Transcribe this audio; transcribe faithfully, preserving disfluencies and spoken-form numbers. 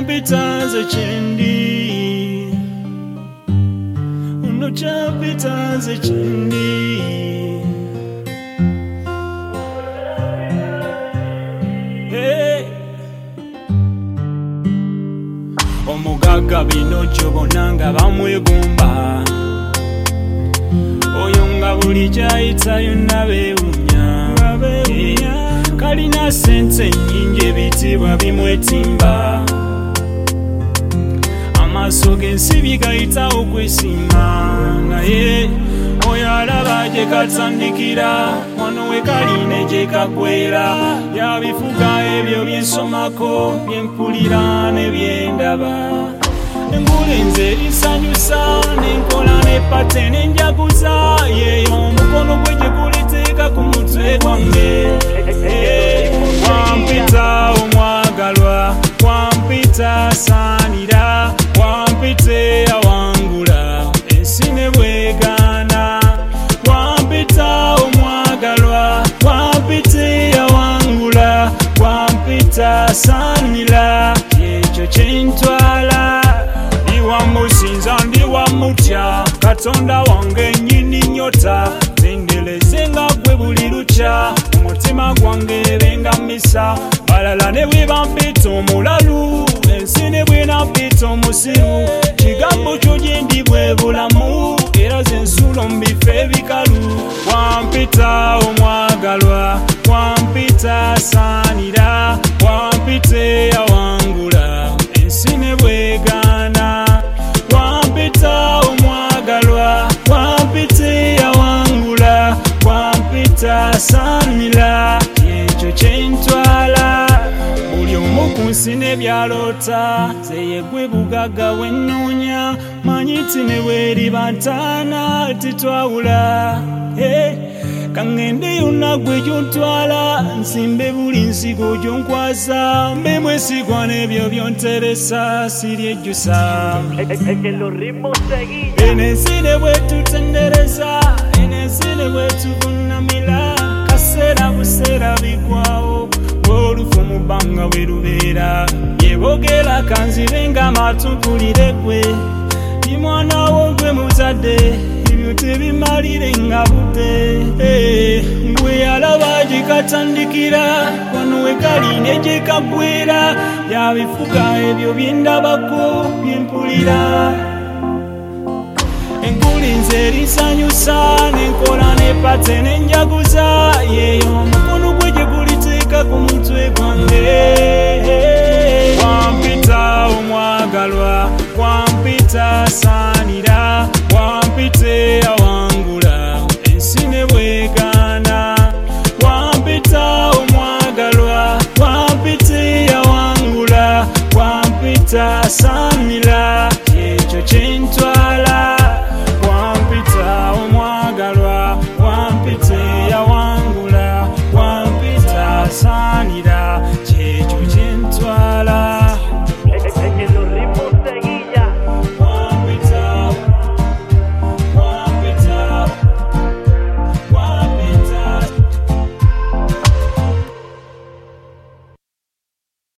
champita nze kyendi, ono champita nze kyendi. Hey. Omugagga bino kyobona nga bamwegomba, oyo nga buli kyayita yonna beewunya. Kalina sente nnyingi ebitiibwa bimwetimba, amaaso g'ensibi gayita okwesiima. Naye oyo alaba gye katandikira, wano we kali ne gye kagwera. Yabifuga ebyo byensomako, byempulira ne byendaba. Engule nze erisanyusa, n'enkola n'eppate n'enjaguza, yeeyo omukono gwe gye guliteeka ku mutwe gwange. Wampita omwagalwa, wampita asaanira, wampita eyawangula ensi ne bwegaana. Wampita omwagalwa, wampita eyawangula, wampita asaanira, ekyo kyentwala. Ndi wamusinza ndi wamutya, Katonda wange nnyini nnyota. Zendeleze nga gwe buli lukya, omutima gwange benga misa. Balala ne bwe bampita omulalu, ensi ne bwe nampita omusiru. Kigambo kyo gye ndi bwe bulamu, era ze nsulo mu bifo ebikalu. Wampita omwagalwa, wampita asaanira, wampita eyawangula ensi ne bwegaana. Wampita omwagalwa, wampita eyawangula, wampita asaanira, ekyo kyentwala. Buli omu ku nsi ne byaloota, nze ye gwe bugagga bwe nnoonya. Manyi ti ne bweriba ntaana titwawula. Hey. Kangende yonna gwe gyontwala, nsimbe buli nsigo gyonkwasa. Mbe mwesigwa n'ebyo byonteresa, siryejjusa. Eno ensi ne bwetutendereza, eno ensi ne bwetuvunnamira. Kaseera buseera bigwawo, olufu mu bbanga bwe lubeera. Yebogera kanzibe ng'amatu mpulire gwe, ndi mwana wo gwe muzadde, ebyo tebimalire nga budde. Gwe yalaba gye katandikira, wano we kali ne gye kagwera. Yabifuga ebyo byendabako, byempulira. Enguli nze erisanyusa, n'enkola n'eppate n'enjaguza, yeeyo omukono